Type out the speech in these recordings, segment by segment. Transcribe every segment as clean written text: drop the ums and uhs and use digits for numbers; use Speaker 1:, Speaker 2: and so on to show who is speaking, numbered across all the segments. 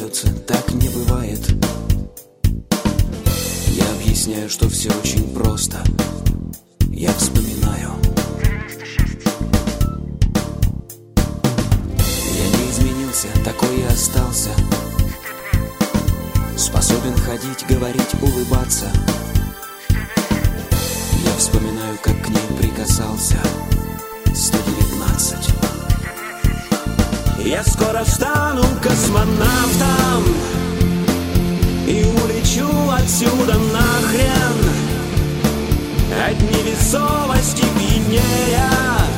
Speaker 1: улыбаются, так не бывает. Я объясняю, что все очень просто. Я вспоминаю. Я не изменился, такой и остался. Способен ходить, говорить, улыбаться. Я вспоминаю, как к ней прикасался. 119. Я скоро стану космонавтом и улечу отсюда нахрен, от невесомости пьянея,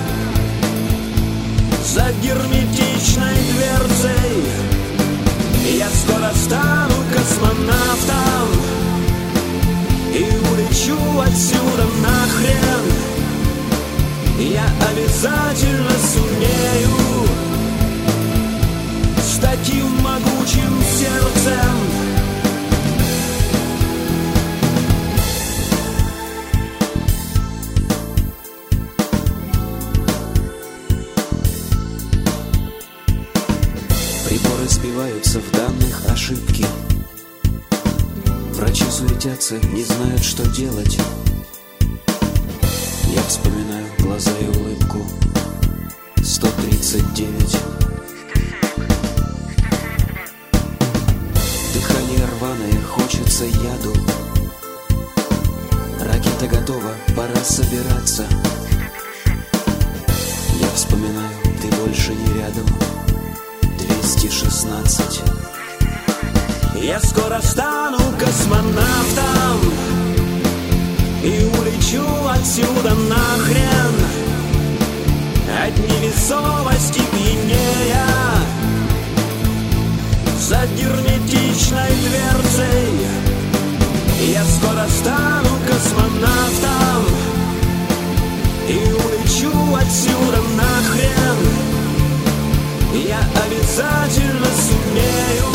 Speaker 1: за герметичной дверцей. Я скоро стану космонавтом и улечу отсюда нахрен. Я обязательно сумею с таким могучим сердцем. Приборы сбиваются, в данных ошибки. Врачи суетятся, не знают, что делать. Я вспоминаю глаза и улыбку. 139. Дыхание рваное, хочется яду. Ракета готова, пора собираться. Я вспоминаю, ты больше не рядом. 216. Я скоро стану космонавтом и улечу отсюда нахрен, от невесомости пьянея, за герметичной дверцей. Я скоро стану космонавтом и улечу отсюда нахрен. Я обязательно сумею